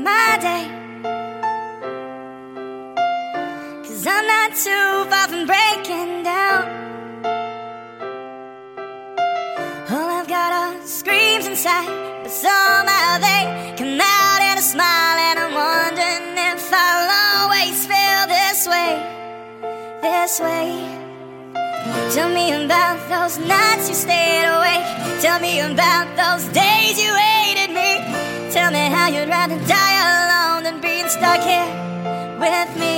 my day. 'Cause I'm not too far from breaking down. All I've got are screams inside, but somehow they come out in a smile. And I'm wondering if I'll always feel this way, this way. Tell me about those nights you stayed awake. Tell me about those days you hated me. Tell me how you'd rather die alone than being stuck here with me.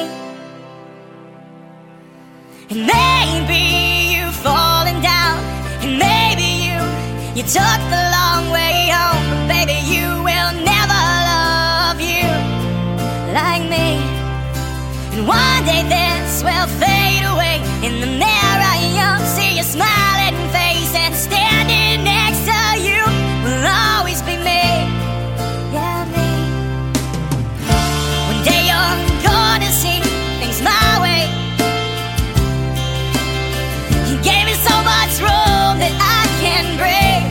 And maybe you've fallen down, and maybe you took the long way home. But baby, you will never love you like me. And one day this will fade away. In the mirror you'll see your smiling face, and standing next to you will always be me. Yeah, me. One day you're gonna see things my way. You gave me so much room that I can breathe.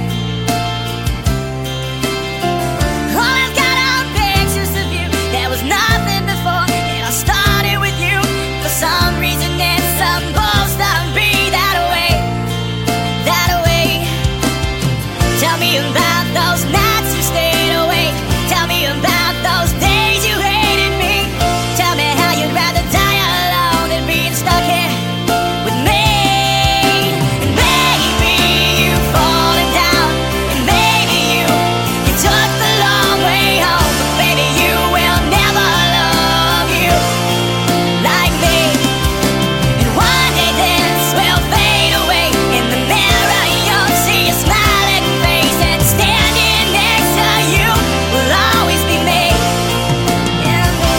All I've got are pictures of you. There was nothing before, and I started with you. For some reason it's supposed to be that way, that way. Tell me about those nights you stayed awake. Tell me about those days you hated me. Tell me how you'd rather die alone than being stuck here with me. And maybe you've fallen down, and maybe you took the long way home. But baby, you will never love you like me. And one day this will fade away. In the mirror you'll see your smiling face, and standing next to you will always be me. Yeah, me.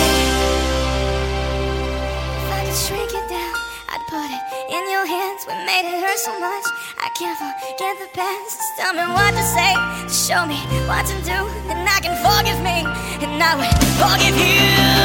If I could shrink it down, I'd put it in your hands. We made it hurt so much, I can't forget the past. Just tell me what to say, just show me what to do, then I can forgive me, and I will forgive you.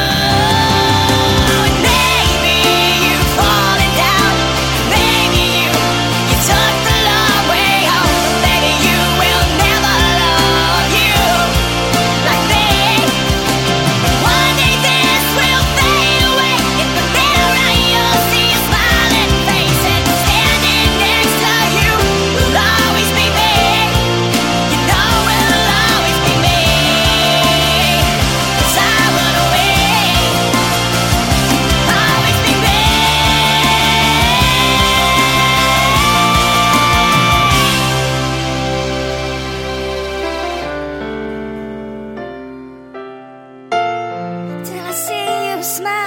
And maybe you've fallen down, maybe you took the long way home. But baby, you will never love you like me. One day this will fade away. In the mirror you'll see a smiling face, and standing next to you will always be me. You know it'll always be me. 'Cause I run away, always be me. Till I see you smile.